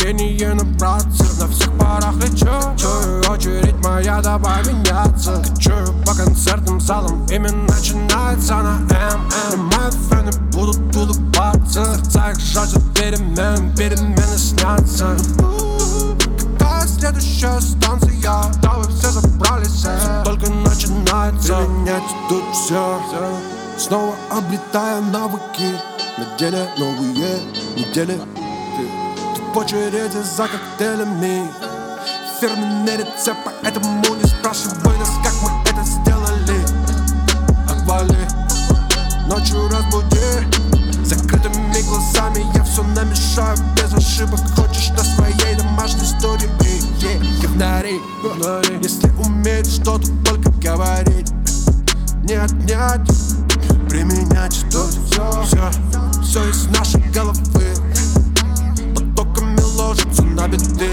вдохновение набраться. На всех парах лечу, чую очередь моя, давай меняться. Качаю по концертным залам, имя начинается на М. И мои фэны будут улыбаться. Сердца их жаждут перемен, перемены снятся. Какая следующая станция? Да вы все забрались, только начинается. Переменять тут все, снова обретая навыки. На деле новые недели. Ты в очереди за коктейлями. Фирменный рецепт, поэтому не спрашивай нас, как мы это сделали. Отвали, ночью разбуди. Закрытыми глазами я все намешаю без ошибок. Хочешь на своей домашней студии? Говнари, если умеет что-то только говорить, не отнять, применять тут все из нашей головы. Потоками ложатся на биты.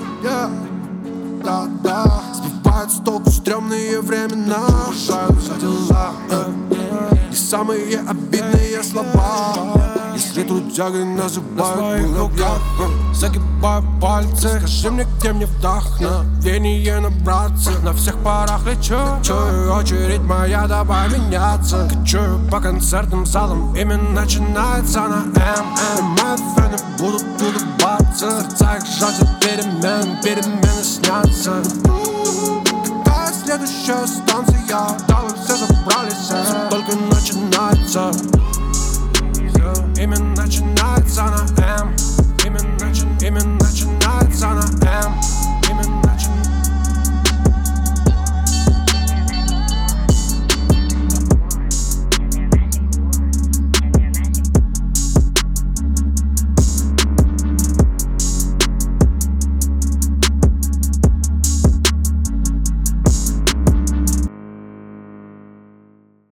Да, сбивают с толку стрёмные времена. Решаются дела, и самые обидные слова. Если трудягой называют дурака, загибаю пальцы. Скажи мне, где мне вдохновение набраться. На всех парах лечу, чую очередь моя, давай меняться. Качаю по концертным залам, имя начинается на М. И мои фэны будут улыбаться. Сердца их жаждут перемен, перемены снятся. Какая следующая станция? Да вы все забрались, только начинается.